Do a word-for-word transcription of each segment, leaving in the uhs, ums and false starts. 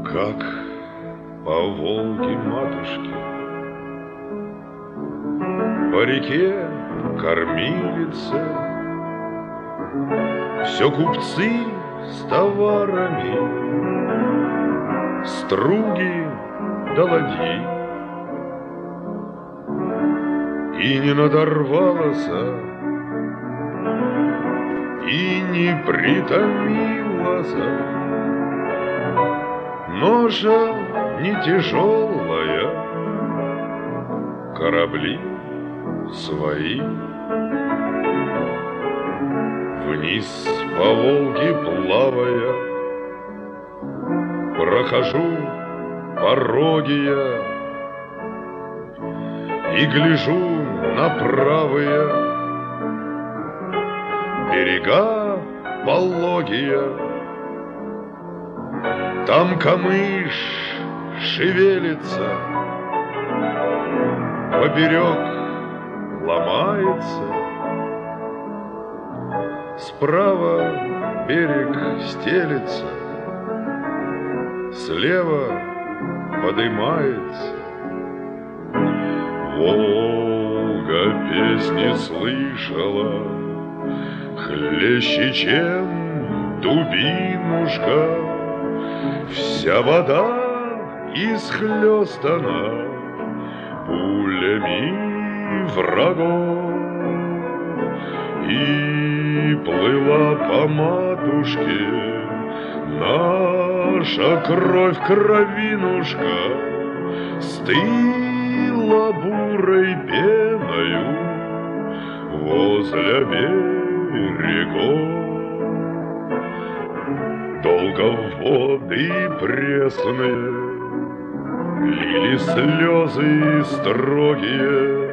Как по Волге матушке, по реке кормилица, все купцы с товарами, струги да ладьи. И не надорвалась, и не притомилась, ноша не тяжелая, корабли свои. Вниз по Волге плавая, прохожу пороги я и гляжу на правые берега пологие. Там камыш шевелится, поперек ломается. Справа берег стелется, слева подымается. Волга песни слышала, хлеще, чем дубинушка. Вся вода исхлёстана пулями врагов, и плыла по матушке наша кровь, кровинушка, стыла бурой пеною возле берегов. Долго в воды пресные лили слезы строгие,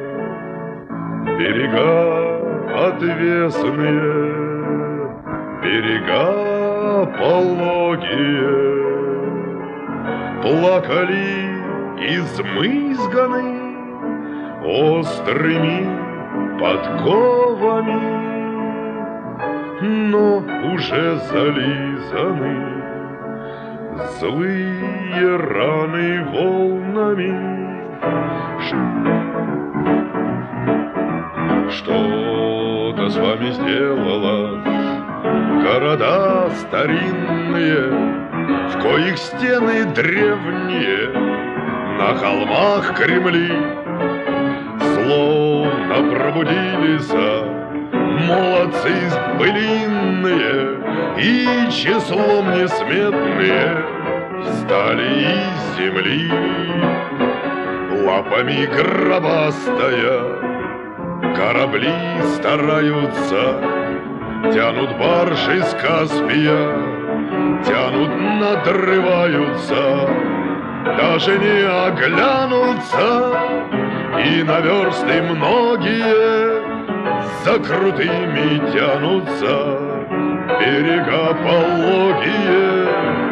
берега отвесные, берега пологие. Плакали измызганы острыми подковами, но уже зализаны злые раны волнами. Что-то с вами сделала города старинные, в коих стены древние, на холмах Кремли, словно пробудились молодцы былинные, и числом несметные стали из земли. Лапами гробастая корабли стараются, тянут баржи с Каспия, тянут, надрываются, даже не оглянутся, и на версты многие за крутыми тянутся берега пологие.